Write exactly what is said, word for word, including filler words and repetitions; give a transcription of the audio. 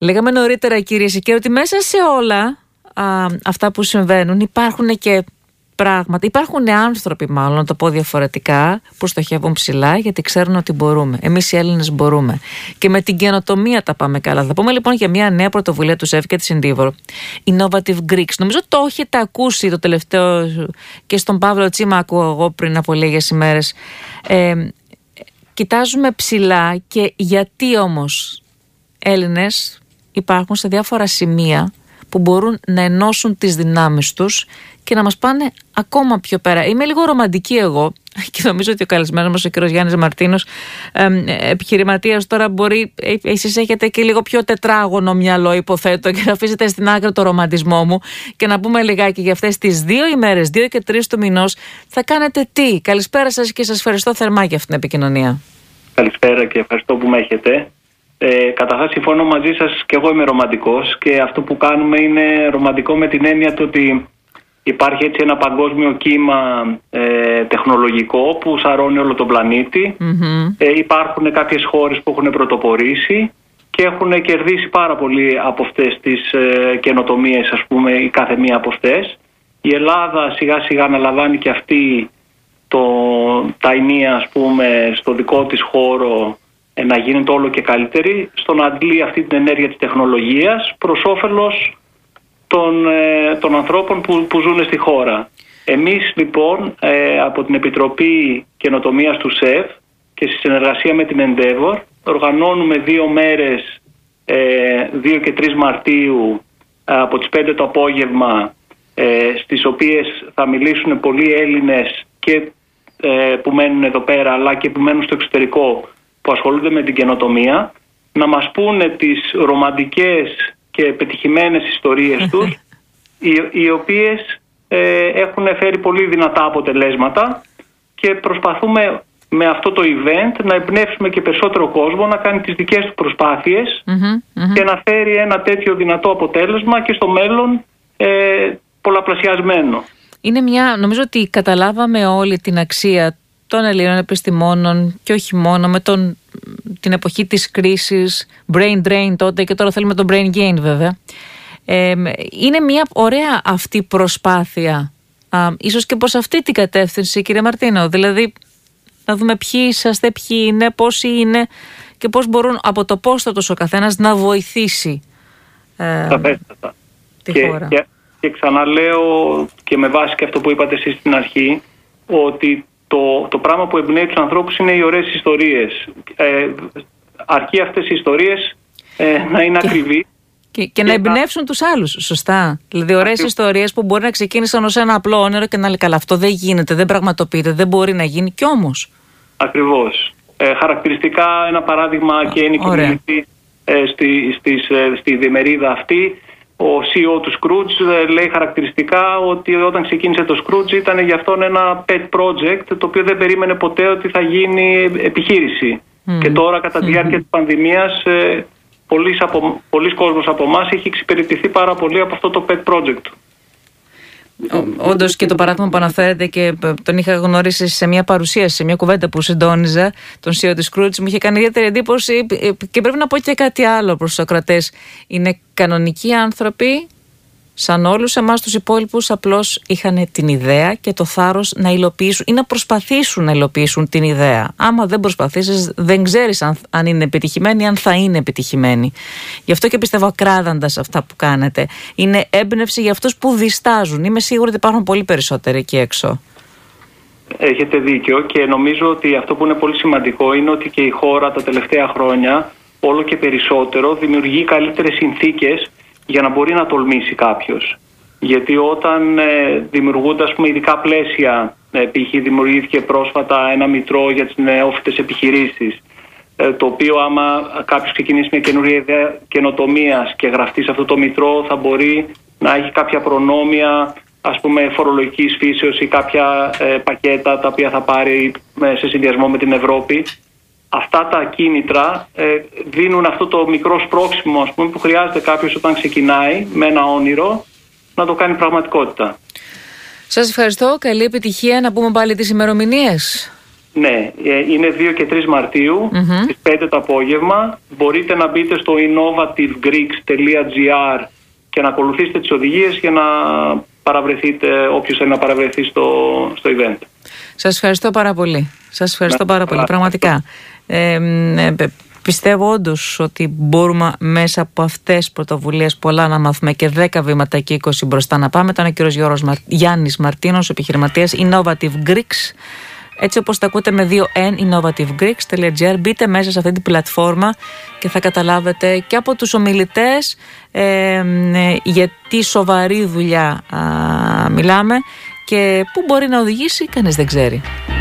Λέγαμε νωρίτερα, κύριε Σικέρο, ότι μέσα σε όλα α, αυτά που συμβαίνουν υπάρχουν και πράγματα. Υπάρχουν άνθρωποι, μάλλον, να το πω διαφορετικά, που στοχεύουν ψηλά γιατί ξέρουν ότι μπορούμε. Εμείς οι Έλληνες μπορούμε. Και με την καινοτομία τα πάμε καλά. Θα πούμε λοιπόν για μια νέα πρωτοβουλία του ΣΕΦ και της Endeavour. Innovative Greeks. Νομίζω το έχετε ακούσει το τελευταίο και στον Παύλο Τσίμα ακούω εγώ πριν από λίγες ημέρες. Ε, κοιτάζουμε ψηλά και γιατί όμως Έλληνες υπάρχουν σε διάφορα σημεία που μπορούν να ενώσουν τις δυνάμεις τους και να μας πάνε ακόμα πιο πέρα. Είμαι λίγο ρομαντική εγώ και νομίζω ότι ο καλεσμένος μας, ο κ. Γιάννης Μαρτίνος, ε, επιχειρηματίας τώρα, μπορεί, ε, εσείς έχετε και λίγο πιο τετράγωνο μυαλό, υποθέτω, και να αφήσετε στην άκρη το ρομαντισμό μου και να πούμε λιγάκι για αυτές τις δύο ημέρες, δύο και τρεις του μηνός, θα κάνετε τι. Καλησπέρα σας και σας ευχαριστώ θερμά για αυτήν την επικοινωνία. Καλησπέρα και ευχαριστώ που με έχετε. Ε, καταρχάς συμφωνώ μαζί σας και εγώ είμαι ρομαντικός και αυτό που κάνουμε είναι ρομαντικό με την έννοια του ότι υπάρχει έτσι ένα παγκόσμιο κύμα ε, τεχνολογικό που σαρώνει όλο τον πλανήτη. Mm-hmm. Ε, υπάρχουν κάποιες χώρες που έχουν πρωτοπορήσει και έχουν κερδίσει πάρα πολύ από αυτές τις ε, καινοτομίες, ας πούμε, η κάθε μία από αυτές. Η Ελλάδα σιγά σιγά αναλαμβάνει και αυτή το, τα ενία, ας πούμε, στο δικό της χώρο, να γίνεται όλο και καλύτερη, στο να αντλεί αυτή την ενέργεια της τεχνολογίας προς όφελος των, ε, των ανθρώπων που, που ζουν στη χώρα. Εμείς λοιπόν ε, από την Επιτροπή Καινοτομίας του ΣΕΦ και στη συνεργασία με την Endeavour οργανώνουμε δύο μέρες, ε, δύο και τρεις Μαρτίου, ε, από τις πέντε το απόγευμα, ε, στις οποίες θα μιλήσουν πολλοί Έλληνες και ε, που μένουν εδώ πέρα αλλά και που μένουν στο εξωτερικό, που ασχολούνται με την καινοτομία, να μας πούνε τις ρομαντικές και πετυχημένες ιστορίες τους, οι, οι οποίες ε, έχουν φέρει πολύ δυνατά αποτελέσματα και προσπαθούμε με αυτό το event να εμπνεύσουμε και περισσότερο κόσμο να κάνει τις δικές του προσπάθειες mm-hmm, mm-hmm. και να φέρει ένα τέτοιο δυνατό αποτέλεσμα και στο μέλλον ε, πολλαπλασιασμένο. Είναι μια, νομίζω ότι καταλάβαμε όλη την αξία των Ελλήνων επιστημόνων και όχι μόνο, με τον, την εποχή της κρίσης, brain drain τότε και τώρα θέλουμε το brain gain βέβαια. Ε, είναι μια ωραία αυτή προσπάθεια, α, ίσως και προς αυτή την κατεύθυνση, κύριε Μαρτίνο, δηλαδή να δούμε ποιοι είσαστε, ποιοι είναι, πόσοι είναι και πώς μπορούν από το πόστο τους ο καθένας να βοηθήσει ε, τη και, χώρα. Και, και ξαναλέω και με βάση και αυτό που είπατε εσείς στην αρχή, ότι Το, το πράγμα που εμπνέει τους ανθρώπους είναι οι ωραίες ιστορίες. Ε, αρκεί αυτές οι ιστορίες ε, να είναι ακριβείς. Και, και, και να εμπνεύσουν να... τους άλλους, σωστά. Δηλαδή ωραίες Ακριβώς. ιστορίες που μπορεί να ξεκίνησαν ως ένα απλό όνειρο και να λέει καλά, αυτό δεν γίνεται, δεν πραγματοποιείται, δεν μπορεί να γίνει κι όμως. Ακριβώς. Ε, χαρακτηριστικά ένα παράδειγμα Α, και είναι η ε, στη, στις, ε, στη διημερίδα αυτή. Ο σι ι ο του Scrooge λέει χαρακτηριστικά ότι όταν ξεκίνησε το Scrooge ήταν για αυτόν ένα pet project το οποίο δεν περίμενε ποτέ ότι θα γίνει επιχείρηση. Mm. Και τώρα κατά τη διάρκεια mm. της πανδημίας ε, πολλοί, από, πολλοί κόσμος από εμάς έχει εξυπηρετηθεί πάρα πολύ από αυτό το pet project. Όντως και το παράδειγμα που αναφέρεται και τον είχα γνωρίσει σε μια παρουσίαση, σε μια κουβέντα που συντόνιζα, τον σι ι ο της Scrooge, μου είχε κάνει ιδιαίτερη εντύπωση και πρέπει να πω και κάτι άλλο προς τους ακροατές. Είναι κανονικοί άνθρωποι, σαν όλους εμάς τους υπόλοιπους, απλώς είχαν την ιδέα και το θάρρος να υλοποιήσουν ή να προσπαθήσουν να υλοποιήσουν την ιδέα. Άμα δεν προσπαθήσεις, δεν ξέρεις αν, αν είναι επιτυχημένη ή αν θα είναι επιτυχημένη. Γι' αυτό και πιστεύω ακράδαντας αυτά που κάνετε. Είναι έμπνευση για αυτούς που διστάζουν. Είμαι σίγουρη ότι υπάρχουν πολύ περισσότεροι εκεί έξω. Έχετε δίκιο και νομίζω ότι αυτό που είναι πολύ σημαντικό είναι ότι και η χώρα τα τελευταία χρόνια όλο και περισσότερο δημιουργεί καλύτερες συνθήκες για να μπορεί να τολμήσει κάποιος. Γιατί όταν ε, δημιουργούνται, ας πούμε, ειδικά πλαίσια, ε, π.χ. δημιουργήθηκε πρόσφατα ένα μητρό για τις νεόφυτες επιχειρήσεις, ε, το οποίο άμα κάποιος ξεκινήσει μια καινούργια ιδέα καινοτομίας και γραφτεί σε αυτό το μητρό, θα μπορεί να έχει κάποια προνόμια, ας πούμε, φορολογικής φύσεως ή κάποια ε, πακέτα τα οποία θα πάρει ε, σε συνδυασμό με την Ευρώπη. Αυτά τα κίνητρα ε, δίνουν αυτό το μικρό σπρώξιμο, ας πούμε, που χρειάζεται κάποιος όταν ξεκινάει με ένα όνειρο να το κάνει πραγματικότητα. Σας ευχαριστώ. Καλή επιτυχία. Να πούμε πάλι τις ημερομηνίες. Ναι, είναι δύο και τρεις Μαρτίου, mm-hmm. στις πέντε το απόγευμα. Μπορείτε να μπείτε στο innovative greeks τελεία gr και να ακολουθήσετε τις οδηγίες για να παραβρεθείτε, όποιος θέλει να παραβρεθεί στο, στο event. Σας ευχαριστώ πάρα πολύ. Σας ευχαριστώ πάρα πολύ, πραγματικά. Ε, ε, πιστεύω όντως ότι μπορούμε μέσα από αυτές τις πρωτοβουλίες πολλά να μάθουμε, και δέκα βήματα και είκοσι μπροστά να πάμε. Ήταν ο κύριος Γιώργος Μαρ... Γιάννης Μαρτίνος, επιχειρηματίας Innovative Greeks. Έτσι όπως τα ακούτε με δύο N, innovative greeks τελεία gr. Μπείτε μέσα σε αυτή την πλατφόρμα και θα καταλάβετε και από τους ομιλητές ε, ε, για τι σοβαρή δουλειά α, μιλάμε και πού μπορεί να οδηγήσει κανείς δεν ξέρει.